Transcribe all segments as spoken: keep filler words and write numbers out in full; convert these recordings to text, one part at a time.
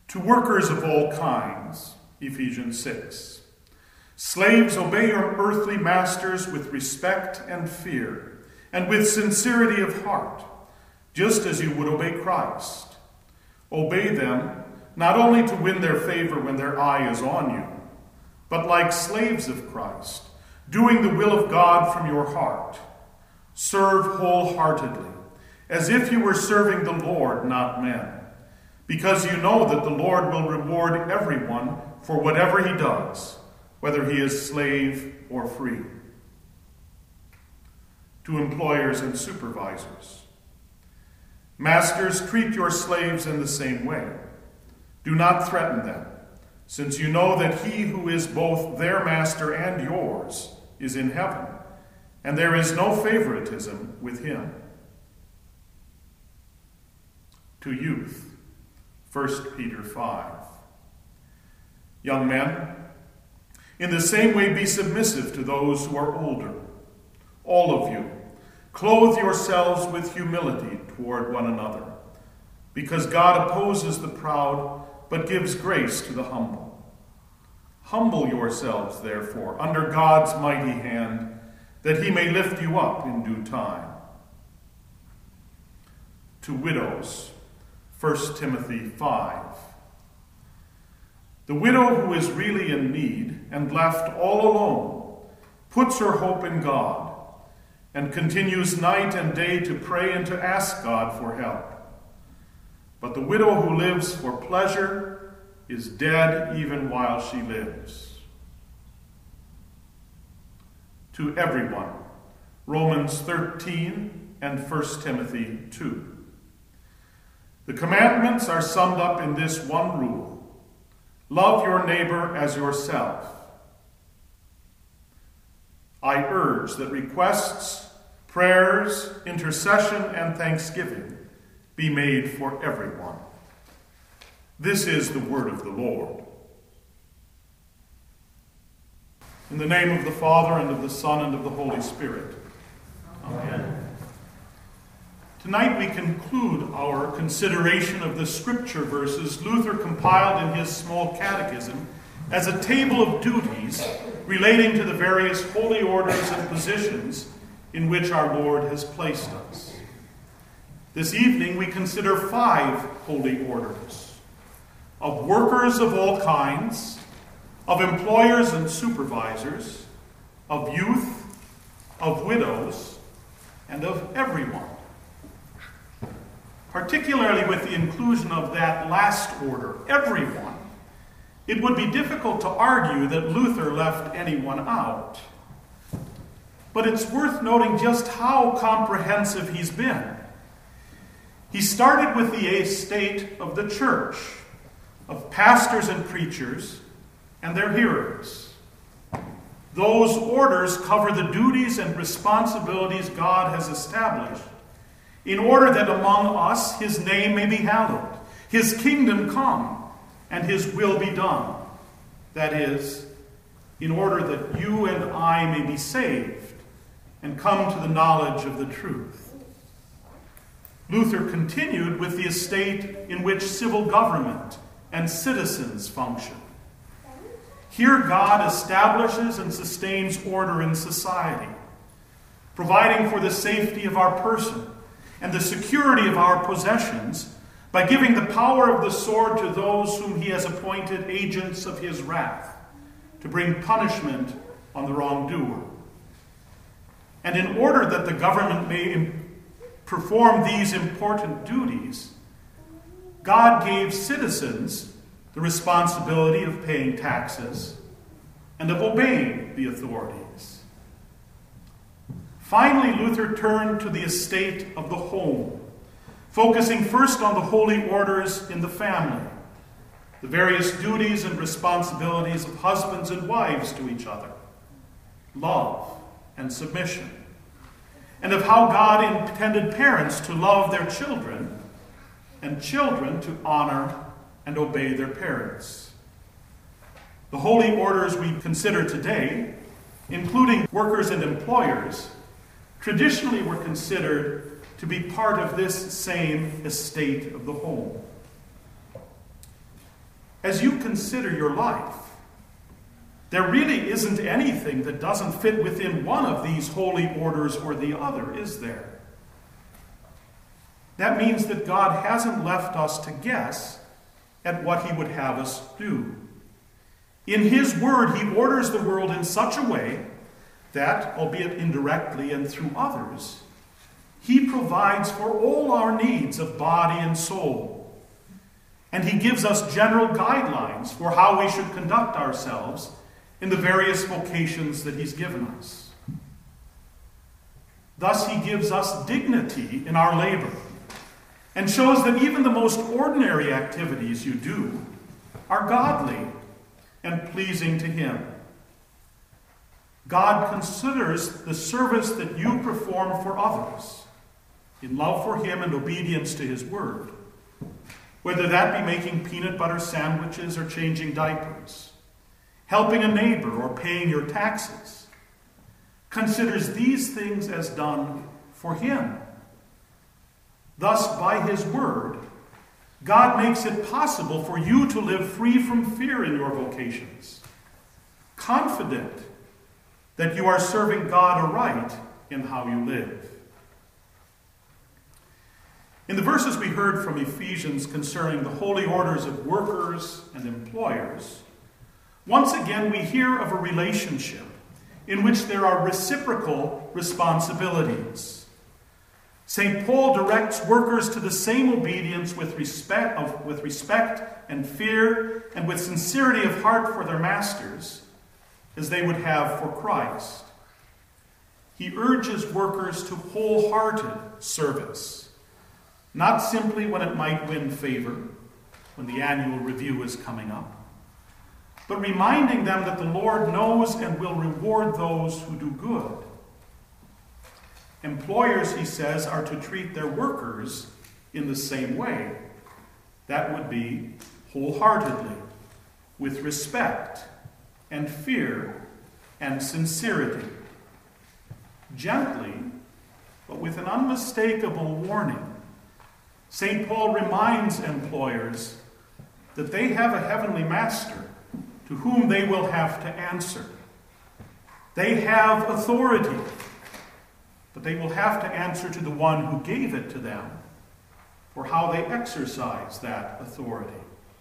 To workers of all kinds, Ephesians six. Slaves, obey your earthly masters with respect and fear, and with sincerity of heart, just as you would obey Christ. Obey them, not only to win their favor when their eye is on you, but like slaves of Christ, doing the will of God from your heart. Serve wholeheartedly, as if you were serving the Lord, not men, because you know that the Lord will reward everyone for whatever he does, whether he is slave or free. To employers and supervisors. Masters, treat your slaves in the same way. Do not threaten them, since you know that he who is both their master and yours is in heaven, and there is no favoritism with him. To youth, First Peter five. Young men, in the same way be submissive to those who are older. All of you, clothe yourselves with humility toward one another, because God opposes the proud, but gives grace to the humble. Humble yourselves, therefore, under God's mighty hand, that he may lift you up in due time. To widows, First Timothy five. The widow who is really in need and left all alone puts her hope in God and continues night and day to pray and to ask God for help. But the widow who lives for pleasure is dead even while she lives. To everyone, Romans thirteen and First Timothy two. The commandments are summed up in this one rule: love your neighbor as yourself. I urge that requests, prayers, intercession, and thanksgiving be made for everyone. This is the word of the Lord. In the name of the Father, and of the Son, and of the Holy Spirit. Amen. Tonight we conclude our consideration of the scripture verses Luther compiled in his small catechism as a table of duties relating to the various holy orders and positions in which our Lord has placed us. This evening we consider five holy orders: of workers of all kinds, of employers and supervisors, of youth, of widows, and of everyone. Particularly with the inclusion of that last order, everyone, it would be difficult to argue that Luther left anyone out. But it's worth noting just how comprehensive he's been. He started with the estate of the church, of pastors and preachers and their hearers. Those orders cover the duties and responsibilities God has established in order that among us his name may be hallowed, his kingdom come, and his will be done. That is, in order that you and I may be saved and come to the knowledge of the truth. Luther continued with the estate in which civil government and citizens function. Here God establishes and sustains order in society, providing for the safety of our person and the security of our possessions by giving the power of the sword to those whom he has appointed agents of his wrath, to bring punishment on the wrongdoer. And in order that the government may perform these important duties, God gave citizens the responsibility of paying taxes and of obeying the authorities. Finally, Luther turned to the estate of the home, focusing first on the holy orders in the family, the various duties and responsibilities of husbands and wives to each other, love and submission, and of how God intended parents to love their children and children to honor and obey their parents. The holy orders we consider today, including workers and employers, traditionally were considered to be part of this same estate of the home. as you consider your life, there really isn't anything that doesn't fit within one of these holy orders or the other, is there? That means that God hasn't left us to guess at what he would have us do. In his word, he orders the world in such a way that, albeit indirectly and through others, he provides for all our needs of body and soul. And he gives us general guidelines for how we should conduct ourselves in the various vocations that he's given us. Thus, he gives us dignity in our labor and shows that even the most ordinary activities you do are godly and pleasing to him. God considers the service that you perform for others in love for him and obedience to his word, whether that be making peanut butter sandwiches or changing diapers, helping a neighbor or paying your taxes, considers these things as done for him. Thus, by his word, God makes it possible for you to live free from fear in your vocations, confident that you are serving God aright in how you live. In the verses we heard from Ephesians concerning the holy orders of workers and employers, once again we hear of a relationship in which there are reciprocal responsibilities. Saint Paul directs workers to the same obedience with respect, of, with respect and fear and with sincerity of heart for their masters as they would have for Christ. He urges workers to wholehearted service, not simply when it might win favor, when the annual review is coming up, but reminding them that the Lord knows and will reward those who do good. Employers, he says, are to treat their workers in the same way. That would be wholeheartedly, with respect and fear and sincerity. Gently, but with an unmistakable warning, Saint Paul reminds employers that they have a heavenly master to whom they will have to answer. They have authority, but they will have to answer to the one who gave it to them for how they exercise that authority.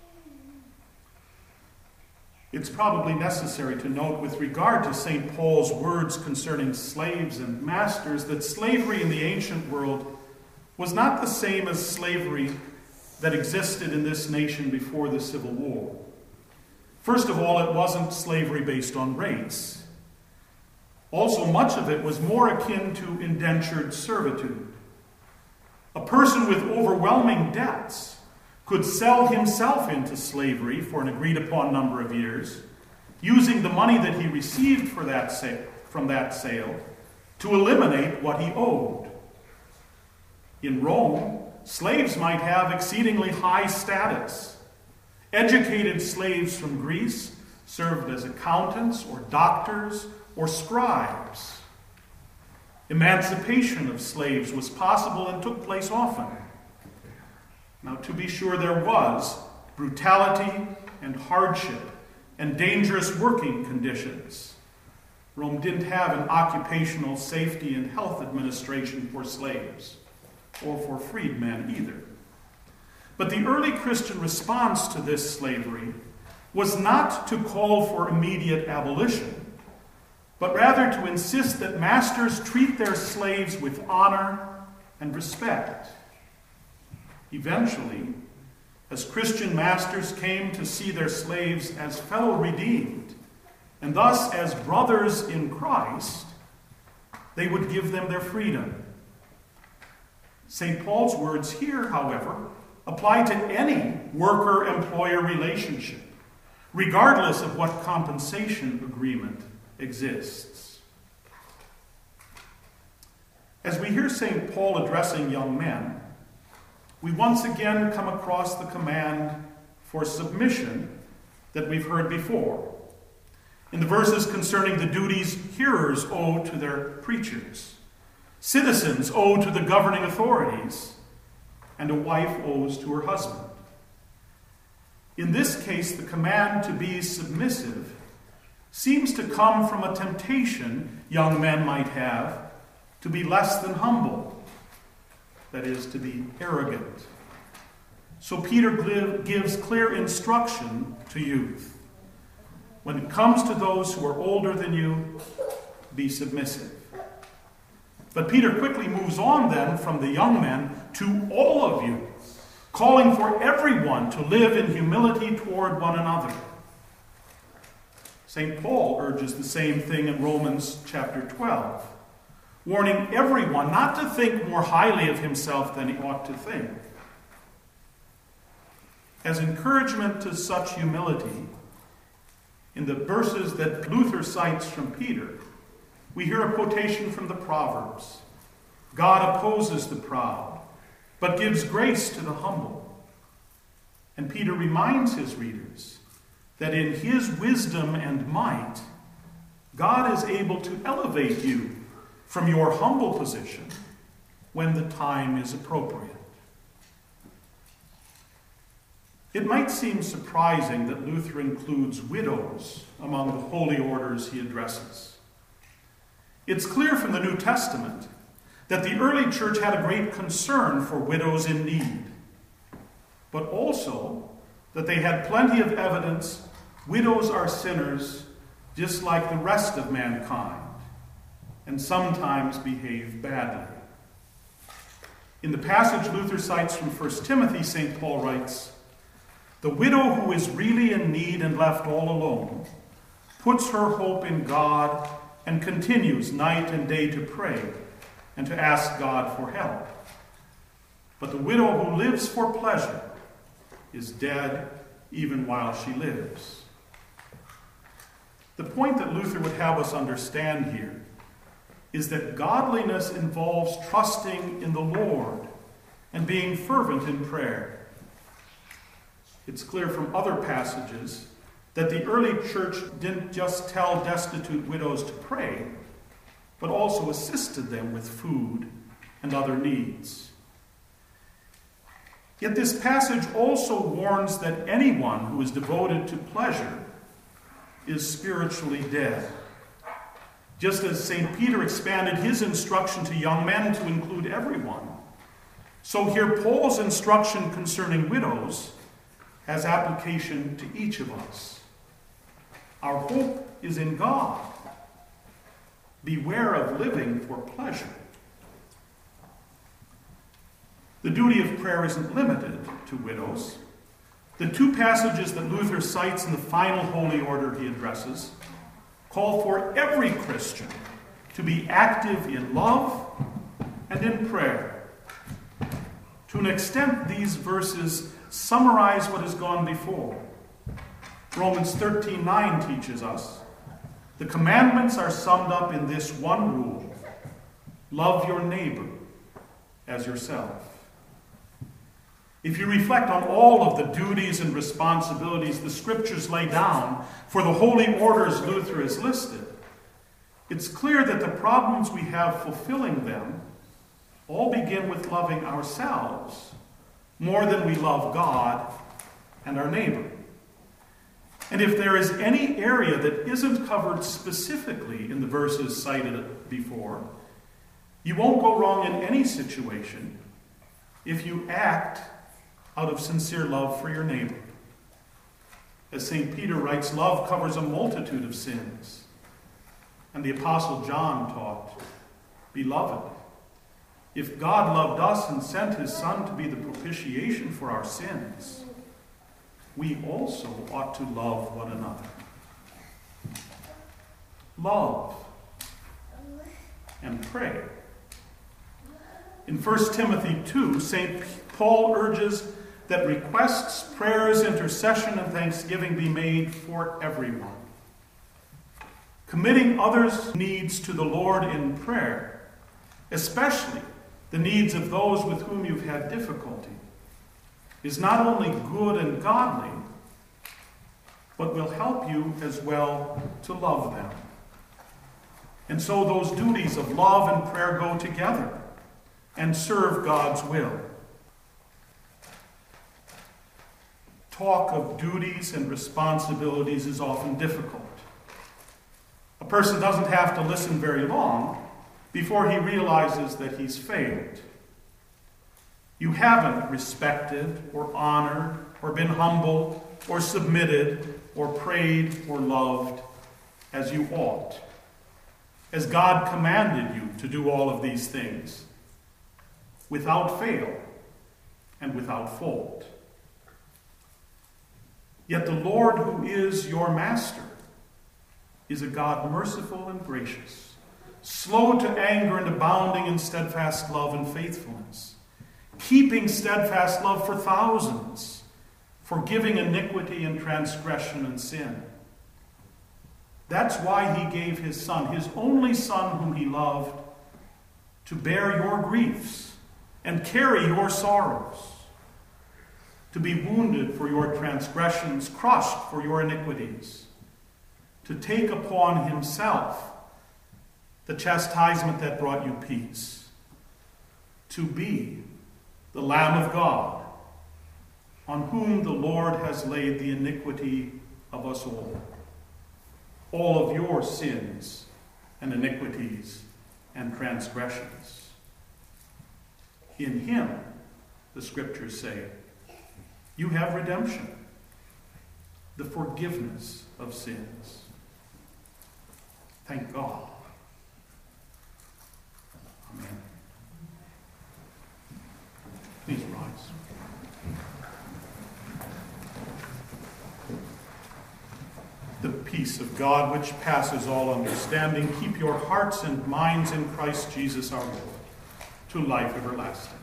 It's probably necessary to note with regard to Saint Paul's words concerning slaves and masters that slavery in the ancient world was not the same as slavery that existed in this nation before the Civil War. First of all, it wasn't slavery based on race. Also, much of it was more akin to indentured servitude. A person with overwhelming debts could sell himself into slavery for an agreed-upon number of years, using the money that he received for that sale, from that sale to eliminate what he owed. In Rome, slaves might have exceedingly high status. Educated slaves from Greece served as accountants or doctors or scribes. Emancipation of slaves was possible and took place often. Now, to be sure, there was brutality and hardship and dangerous working conditions. Rome didn't have an occupational safety and health administration for slaves, or for freedmen either. But the early Christian response to this slavery was not to call for immediate abolition, but rather to insist that masters treat their slaves with honor and respect. Eventually, as Christian masters came to see their slaves as fellow redeemed, and thus as brothers in Christ, they would give them their freedom. Saint Paul's words here, however, apply to any worker-employer relationship, regardless of what compensation agreement exists. As we hear Saint Paul addressing young men, we once again come across the command for submission that we've heard before in the verses concerning the duties hearers owe to their preachers, citizens owe to the governing authorities, and a wife owes to her husband. In this case, the command to be submissive seems to come from a temptation young men might have to be less than humble, that is, to be arrogant. So Peter gives clear instruction to youth. When it comes to those who are older than you, be submissive. But Peter quickly moves on then from the young men to all of you, calling for everyone to live in humility toward one another. Saint Paul urges the same thing in Romans chapter twelve, warning everyone not to think more highly of himself than he ought to think. As encouragement to such humility, in the verses that Luther cites from Peter, we hear a quotation from the Proverbs. God opposes the proud, but gives grace to the humble. And Peter reminds his readers that in his wisdom and might, God is able to elevate you from your humble position when the time is appropriate. It might seem surprising that Luther includes widows among the holy orders he addresses. It's clear from the New Testament that the early church had a great concern for widows in need, but also that they had plenty of evidence widows are sinners just like the rest of mankind, and sometimes behave badly. In the passage Luther cites from First Timothy, Saint Paul writes, "The widow who is really in need and left all alone puts her hope in God and continues night and day to pray and to ask God for help. But the widow who lives for pleasure is dead even while she lives." The point that Luther would have us understand here is that godliness involves trusting in the Lord and being fervent in prayer. It's clear from other passages that the early church didn't just tell destitute widows to pray, but also assisted them with food and other needs. Yet this passage also warns that anyone who is devoted to pleasure is spiritually dead. Just as Saint Peter expanded his instruction to young men to include everyone, so here Paul's instruction concerning widows has application to each of us. Our hope is in God. Beware of living for pleasure. The duty of prayer isn't limited to widows. The two passages that Luther cites in the final holy order he addresses call for every Christian to be active in love and in prayer. To an extent, these verses summarize what has gone before. Romans thirteen nine teaches us, the commandments are summed up in this one rule: love your neighbor as yourself. If you reflect on all of the duties and responsibilities the Scriptures lay down for the holy orders Luther has listed, it's clear that the problems we have fulfilling them all begin with loving ourselves more than we love God and our neighbor. And if there is any area that isn't covered specifically in the verses cited before, you won't go wrong in any situation if you act out of sincere love for your neighbor. As Saint Peter writes, love covers a multitude of sins. And the Apostle John taught, "Beloved, if God loved us and sent his Son to be the propitiation for our sins, we also ought to love one another." Love and pray. In First Timothy two, Saint Paul urges that requests, prayers, intercession, and thanksgiving be made for everyone. Committing others' needs to the Lord in prayer, especially the needs of those with whom you've had difficulty, is not only good and godly, but will help you as well to love them. And so those duties of love and prayer go together and serve God's will. talk of duties and responsibilities is often difficult. A person doesn't have to listen very long before he realizes that he's failed. You haven't respected or honored or been humble or submitted or prayed or loved as you ought, as God commanded you to do all of these things, without fail and without fault. Yet the Lord, who is your master, is a God merciful and gracious, slow to anger and abounding in steadfast love and faithfulness, keeping steadfast love for thousands, forgiving iniquity and transgression and sin. That's why he gave his Son, his only Son whom he loved, to bear your griefs and carry your sorrows, to be wounded for your transgressions, crushed for your iniquities, to take upon himself the chastisement that brought you peace, to be the Lamb of God, on whom the Lord has laid the iniquity of us all, all of your sins and iniquities and transgressions. In him, the scriptures say, you have redemption, the forgiveness of sins. Thank God. Amen. Please rise. The peace of God, which passes all understanding, keep your hearts and minds in Christ Jesus our Lord, to life everlasting.